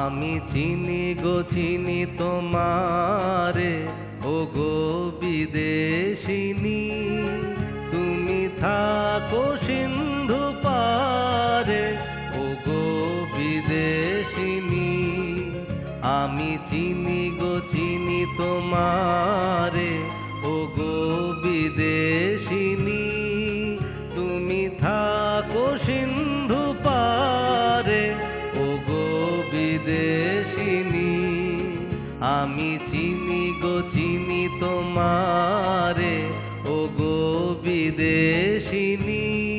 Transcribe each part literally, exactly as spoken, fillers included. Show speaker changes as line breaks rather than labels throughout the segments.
আমি চিনি গো চিনি তোমারে, ও গো বিদেশিনী। তুমি থাকো সিন্ধু পারে, ও গো বিদেশিনী। আমি চিনি গো চিনি তোমারে, ও গো বিদেশিনী। তুমি থাকো সিন্ধু পারে, ও গো বিদেশিনী। আমি চিনি গো চিনি তোমারে, ও গো বিদেশিনী।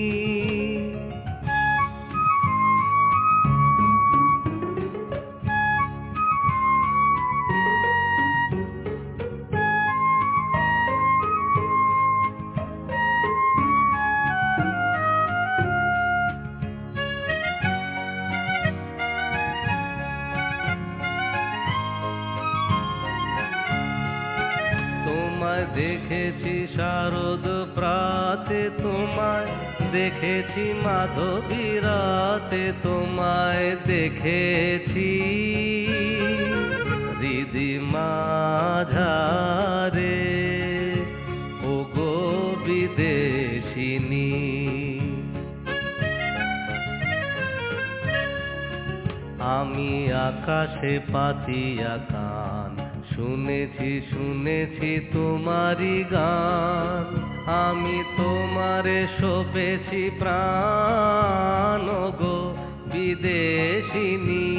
তোমায় দেখেছি শারদ প্রাতে, তোমায় দেখেছি মাধবী রাতে, তোমায় দেখেছি হৃদি মাঝারে, ও গো বিদেশিনী। আমি আকাশে পাতিয়া কান, শুনেছি শুনেছি তোমারি গান। আমি তোমারে সপেছি প্রাণ, গো বিদেশিনী।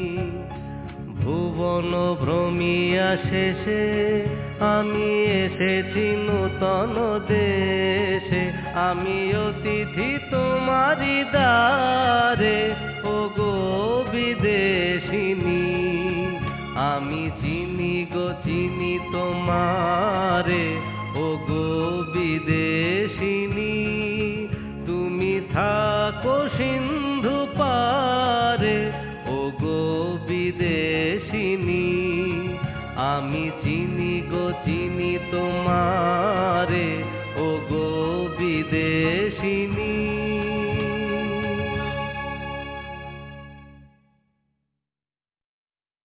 ভুবন ভ্রমিয়া শেষে আমি এসেছি নূতন দেশে। আমি অতিথি তোমারি দ্বারে, ও গো বিদেশিনী। আমি চিনি গো চিনি তোমারে, ও গো বিদেশিনী। তুমি থাকো সিন্ধু পারে, ও গো বিদেশিনী। আমি চিনি গো চিনি তোমারে, ও গো বিদেশিনী।